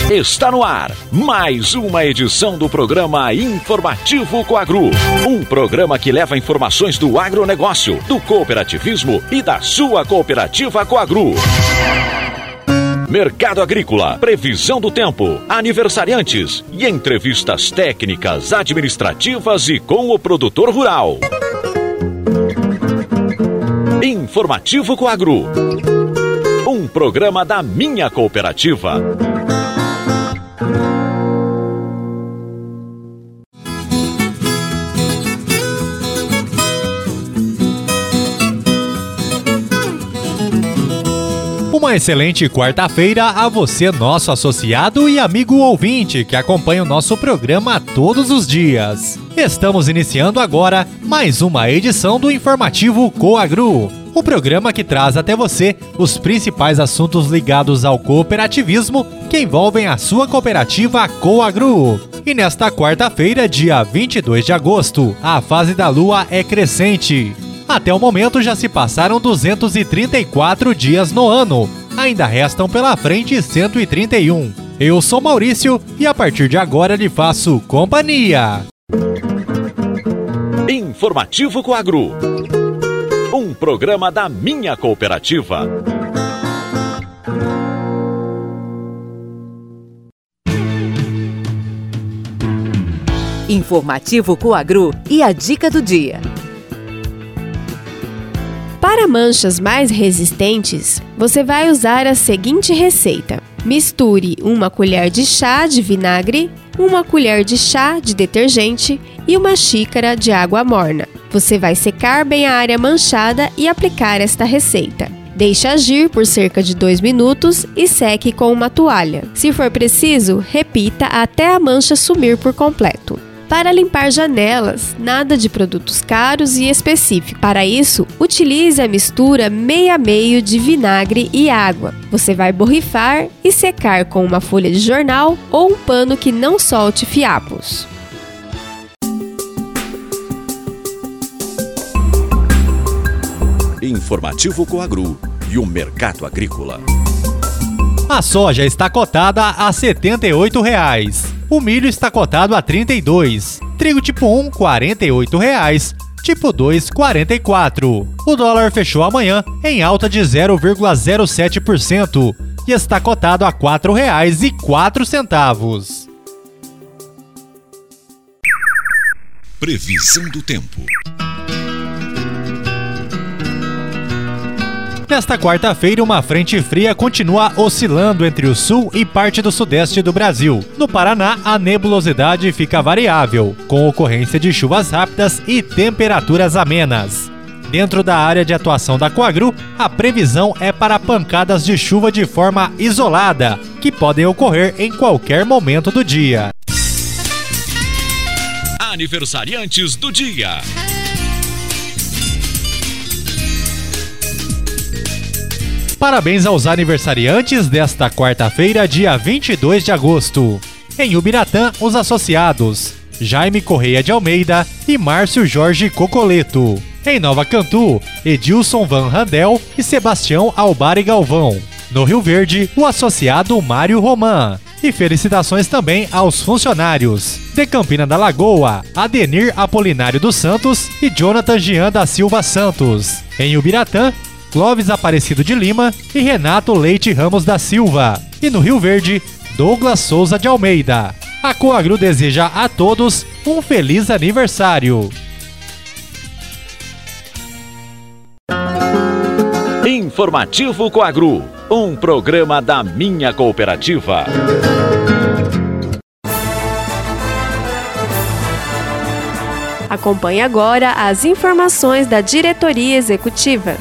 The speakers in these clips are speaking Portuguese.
Está no ar mais uma edição do programa Informativo Coagro. Um programa que leva informações do agronegócio, do cooperativismo e da sua cooperativa Coagro. Mercado agrícola, previsão do tempo, aniversariantes e entrevistas técnicas, administrativas e com o produtor rural. Informativo Coagro. Um programa da minha cooperativa. Uma excelente quarta-feira a você, nosso associado e amigo ouvinte que acompanha o nosso programa todos os dias. Estamos iniciando agora mais uma edição do Informativo Coagro, o programa que traz até você os principais assuntos ligados ao cooperativismo que envolvem a sua cooperativa Coagro. E nesta quarta-feira, dia 22 de agosto, a fase da lua é crescente. Até o momento já se passaram 234 dias no ano. Ainda restam pela frente 131. Eu sou Maurício e a partir de agora lhe faço companhia. Informativo Coagro. Um programa da minha cooperativa. Informativo Coagro e a dica do dia. Para manchas mais resistentes, você vai usar a seguinte receita. Misture 1 colher de chá de vinagre, 1 colher de chá de detergente e 1 xícara de água morna. Você vai secar bem a área manchada e aplicar esta receita. Deixe agir por cerca de 2 minutos e seque com uma toalha. Se for preciso, repita até a mancha sumir por completo. Para limpar janelas, nada de produtos caros e específicos. Para isso, utilize a mistura meio a meio de vinagre e água. Você vai borrifar e secar com uma folha de jornal ou um pano que não solte fiapos. Informativo Coagro e o mercado agrícola. A soja está cotada a R$ 78,00. O milho está cotado a R$ 32,00. Trigo tipo 1, R$ 48,00. Tipo 2, R$ 44,00. O dólar fechou amanhã em alta de 0,07% e está cotado a R$ 4,04. Previsão do tempo. Nesta quarta-feira, uma frente fria continua oscilando entre o sul e parte do sudeste do Brasil. No Paraná, a nebulosidade fica variável, com ocorrência de chuvas rápidas e temperaturas amenas. Dentro da área de atuação da Coagro, a previsão é para pancadas de chuva de forma isolada, que podem ocorrer em qualquer momento do dia. Aniversariantes do dia. Parabéns aos aniversariantes desta quarta-feira, dia 22 de agosto. Em Ubiratã, os associados Jaime Correia de Almeida e Márcio Jorge Cocoleto. Em Nova Cantu, Edilson Van Randel e Sebastião Albari Galvão. No Rio Verde, o associado Mário Roman. E felicitações também aos funcionários de Campina da Lagoa, Adenir Apolinário dos Santos e Jonathan Jean da Silva Santos. Em Ubiratã, Clóvis Aparecido de Lima e Renato Leite Ramos da Silva. E no Rio Verde, Douglas Souza de Almeida. A Coagro deseja a todos um feliz aniversário. Informativo Coagro, um programa da minha cooperativa. Acompanhe agora as informações da diretoria executiva.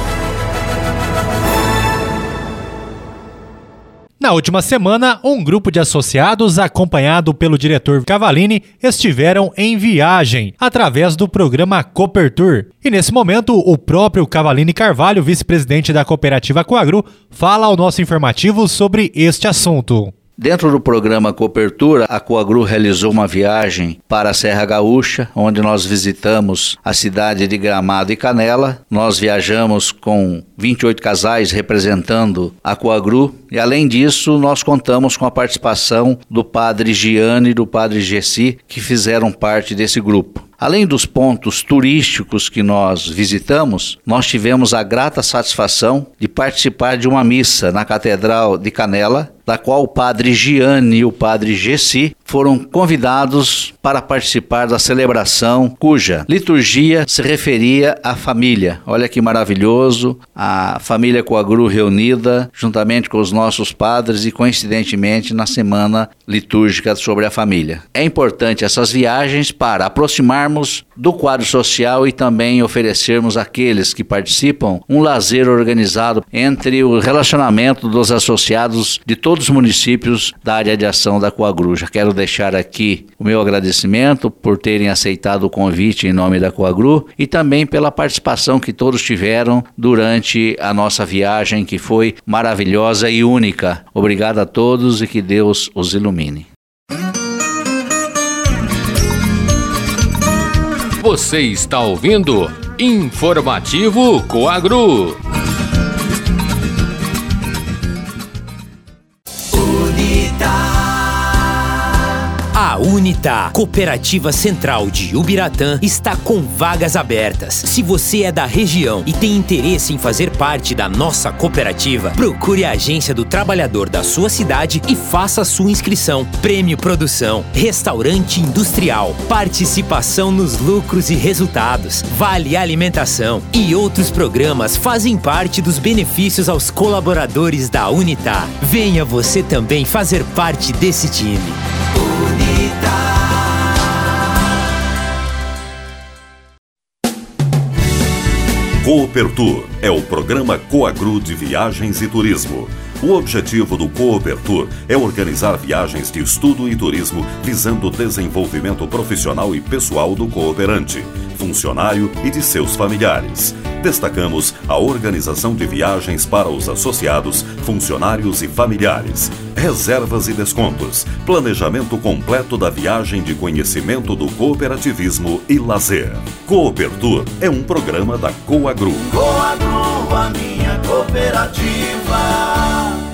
Na última semana, um grupo de associados, acompanhado pelo diretor Cavalini, estiveram em viagem, através do programa Coopertour. E nesse momento, o próprio Cavalini Carvalho, vice-presidente da cooperativa Coagro, fala ao nosso informativo sobre este assunto. Dentro do programa Coopertour, a Coagro realizou uma viagem para a Serra Gaúcha, onde nós visitamos a cidade de Gramado e Canela. Nós viajamos com 28 casais representando a Coagro E além disso, nós contamos com a participação do padre Giane e do padre Gessi, que fizeram parte desse grupo. Além dos pontos turísticos que nós visitamos, nós tivemos a grata satisfação de participar de uma missa na Catedral de Canela, da qual o padre Giane e o padre Gessi foram convidados para participar da celebração, cuja liturgia se referia à família. Olha que maravilhoso, a família Coagru reunida juntamente com os nossos padres e coincidentemente na semana litúrgica sobre a família. É importante essas viagens para aproximarmos do quadro social e também oferecermos àqueles que participam um lazer organizado entre o relacionamento dos associados de todos os municípios da área de ação da Coagru. Já quero deixar aqui o meu agradecimento por terem aceitado o convite em nome da Coagru e também pela participação que todos tiveram durante a nossa viagem, que foi maravilhosa e única. Obrigado a todos e que Deus os ilumine. Você está ouvindo Informativo Coagru. A Unita, Cooperativa Central de Ubiratã, está com vagas abertas. Se você é da região e tem interesse em fazer parte da nossa cooperativa, procure a Agência do Trabalhador da sua cidade e faça sua inscrição. Prêmio Produção, Restaurante Industrial, participação nos lucros e resultados, Vale Alimentação e outros programas fazem parte dos benefícios aos colaboradores da Unita. Venha você também fazer parte desse time. Coopertour é o programa Coagru de Viagens e Turismo. O objetivo do Coopertour é organizar viagens de estudo e turismo visando o desenvolvimento profissional e pessoal do cooperante, funcionário e de seus familiares. Destacamos a organização de viagens para os associados, funcionários e familiares, reservas e descontos, planejamento completo da viagem de conhecimento do cooperativismo e lazer. Coopertour é um programa da Coagru. Coagru, a minha cooperativa.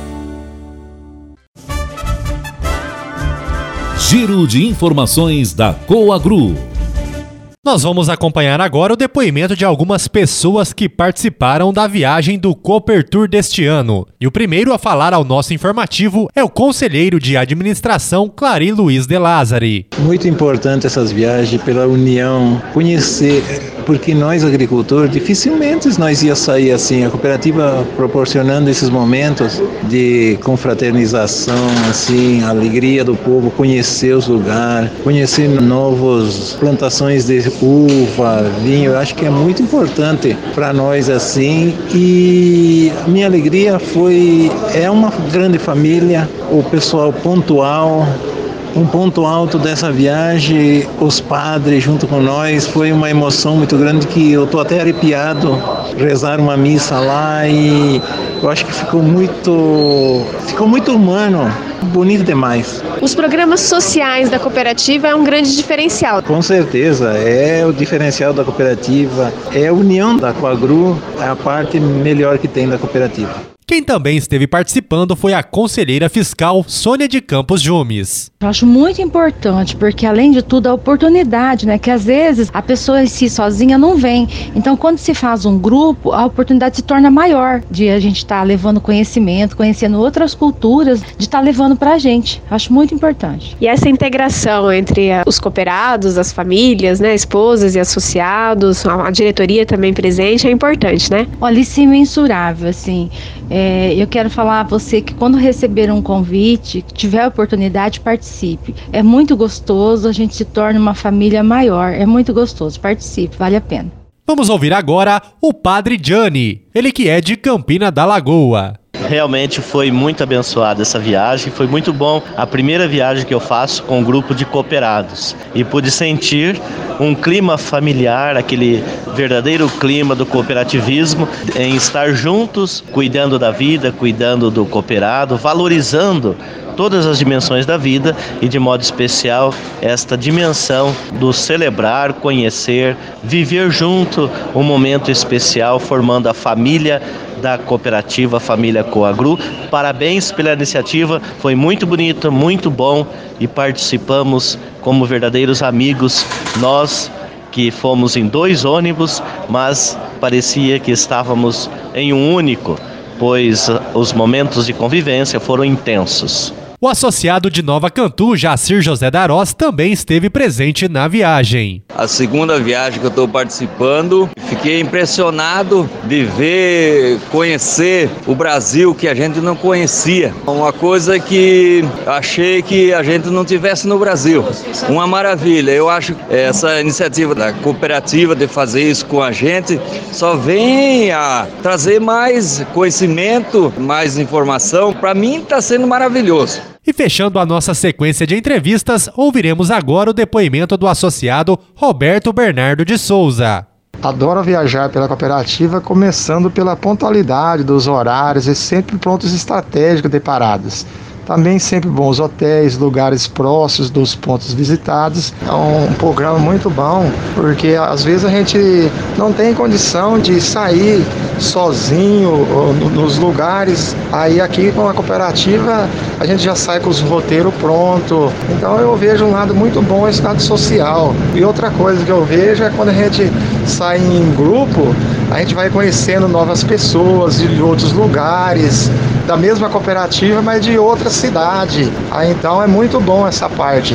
Giro de informações da Coagru. Nós vamos acompanhar agora o depoimento de algumas pessoas que participaram da viagem do Coopertour deste ano. E o primeiro a falar ao nosso informativo é o conselheiro de administração Clari Luiz de Lázari. Muito importante essas viagens pela união, conhecer, porque nós agricultores dificilmente nós ia sair assim, a cooperativa proporcionando esses momentos de confraternização, assim, a alegria do povo, conhecer os lugares, conhecer novas plantações de uva, vinho. Eu acho que é muito importante para nós assim, e a minha alegria é uma grande família, o pessoal pontual. Um ponto alto dessa viagem, os padres junto com nós, foi uma emoção muito grande que eu estou até arrepiado. Rezar uma missa lá e eu acho que ficou muito humano, bonito demais. Os programas sociais da cooperativa é um grande diferencial. Com certeza, é o diferencial da cooperativa, é a união da Coagru, é a parte melhor que tem da cooperativa. Quem também esteve participando foi a conselheira fiscal Sônia de Campos Jumes. Eu acho muito importante, porque além de tudo a oportunidade, né, que às vezes a pessoa em si sozinha não vem. Então quando se faz um grupo, a oportunidade se torna maior de a gente estar levando conhecimento, conhecendo outras culturas, de estar levando pra gente. Eu acho muito importante. E essa integração entre os cooperados, as famílias, né, esposas e associados, a diretoria também presente, é importante, né? Olha, isso é imensurável, assim. Eu quero falar a você que quando receber um convite, tiver a oportunidade, participe. É muito gostoso, a gente se torna uma família maior. É muito gostoso, participe, vale a pena. Vamos ouvir agora o Padre Gianni, ele que é de Campina da Lagoa. Realmente foi muito abençoada essa viagem, foi muito bom a primeira viagem que eu faço com um grupo de cooperados e pude sentir um clima familiar, aquele verdadeiro clima do cooperativismo, em estar juntos, cuidando da vida, cuidando do cooperado, valorizando todas as dimensões da vida e de modo especial esta dimensão do celebrar, conhecer, viver junto um momento especial, formando a família da cooperativa Família Coagru. Parabéns pela iniciativa, foi muito bonito, muito bom e participamos como verdadeiros amigos. Nós que fomos em 2 ônibus, mas parecia que estávamos em um único, pois os momentos de convivência foram intensos. O associado de Nova Cantu, Jacir José Darós, também esteve presente na viagem. A segunda viagem que eu estou participando, fiquei impressionado de ver, conhecer o Brasil que a gente não conhecia. Uma coisa que achei que a gente não tivesse no Brasil. Uma maravilha. Eu acho que essa iniciativa da cooperativa de fazer isso com a gente só vem a trazer mais conhecimento, mais informação. Para mim está sendo maravilhoso. E fechando a nossa sequência de entrevistas, ouviremos agora o depoimento do associado Roberto Bernardo de Souza. Adoro viajar pela cooperativa, começando pela pontualidade dos horários e sempre pontos estratégicos de paradas. Também sempre bons hotéis, lugares próximos dos pontos visitados. É um programa muito bom, porque às vezes a gente não tem condição de sair sozinho nos lugares. Aí aqui com a cooperativa a gente já sai com os roteiros prontos. Então eu vejo um lado muito bom, esse lado social. E outra coisa que eu vejo é quando a gente sai em grupo, a gente vai conhecendo novas pessoas de outros lugares, da mesma cooperativa, mas de outra cidade. Aí, então é muito bom essa parte.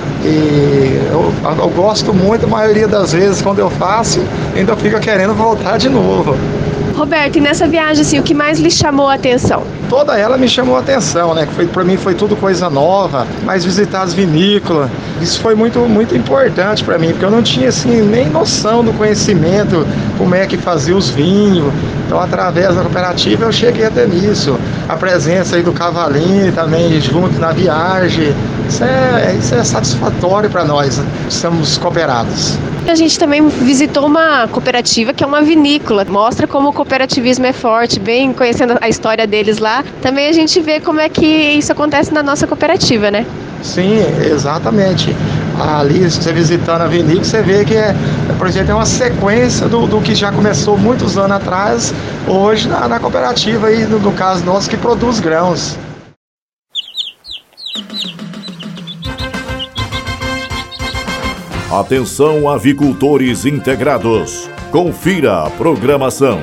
E eu gosto muito, a maioria das vezes, quando eu faço, ainda fico querendo voltar de novo. Roberto, e nessa viagem, assim, o que mais lhe chamou a atenção? Toda ela me chamou a atenção, né? Para mim foi tudo coisa nova, mas visitar as vinícolas, isso foi muito importante para mim, porque eu não tinha assim nem noção do conhecimento, como é que fazia os vinhos. Então, através da cooperativa, eu cheguei até nisso. A presença aí do Cavalinho também junto na viagem, isso é satisfatório para nós, somos cooperados. A gente também visitou uma cooperativa que é uma vinícola, mostra como o cooperativismo é forte, bem conhecendo a história deles lá. Também a gente vê como é que isso acontece na nossa cooperativa, né? Sim, exatamente. Ali, você visitando a vinícola, você vê que por exemplo, é uma sequência do que já começou muitos anos atrás, hoje na cooperativa, aí, no caso nosso, que produz grãos. Atenção, avicultores integrados. Confira a programação.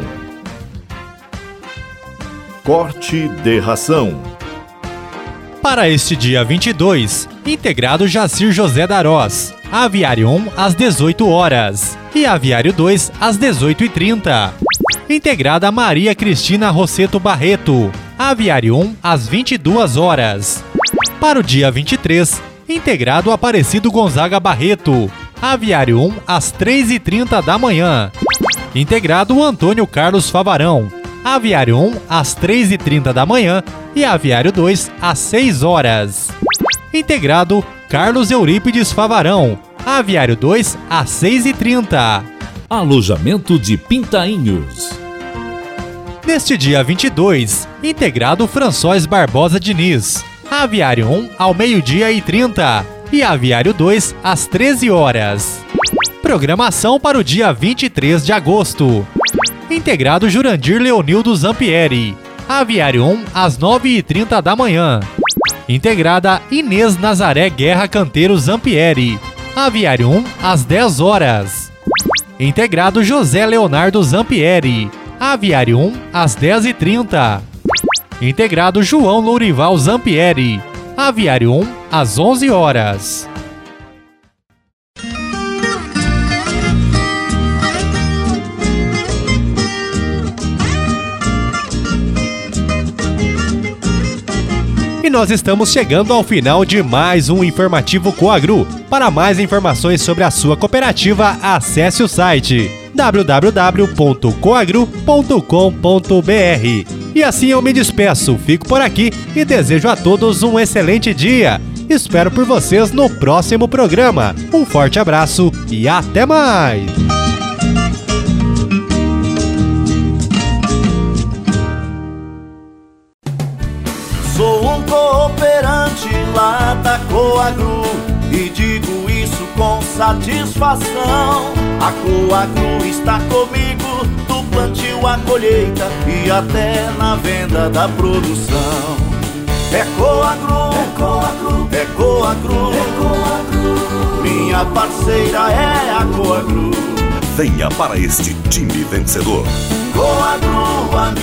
Corte de ração. Para este dia 22, integrado Jacir José Darós, Aviário 1 às 18 horas e Aviário 2 às 18h30. Integrada Maria Cristina Rosseto Barreto, Aviário 1 às 22 horas. Para o dia 23, integrado Aparecido Gonzaga Barreto, Aviário 1 às 3h30 da manhã. Integrado Antônio Carlos Favarão, Aviário 1 às 3h30 da manhã e Aviário 2 às 6 horas. Integrado Carlos Eurípides Favarão, Aviário 2 às 6h30. Alojamento de Pintainhos. Neste dia 22, integrado François Barbosa Diniz, Aviário 1 ao 12h30 e Aviário 2 às 13 horas. Programação para o dia 23 de agosto. Integrado Jurandir Leonildo Zampieri, Aviário 1 às 9h30 da manhã. Integrada Inês Nazaré Guerra Canteiro Zampieri, Aviário 1 às 10 horas. Integrado José Leonardo Zampieri, Aviário 1 às 10h30. Integrado João Lourival Zampieri, Aviário 1 às 11 horas. E nós estamos chegando ao final de mais um Informativo Coagru. Para mais informações sobre a sua cooperativa, acesse o site www.coagru.com.br. E assim eu me despeço, fico por aqui e desejo a todos um excelente dia. Espero por vocês no próximo programa. Um forte abraço e até mais! Sou um cooperante lá da Coagru e digo isso com satisfação. A Coagru está comigo do plantio, a colheita e até na venda da produção. É Coagro, é Coagro, é Coagro, é Coagro. Minha parceira é a Coagro. Venha para este time vencedor. Coagro, amigo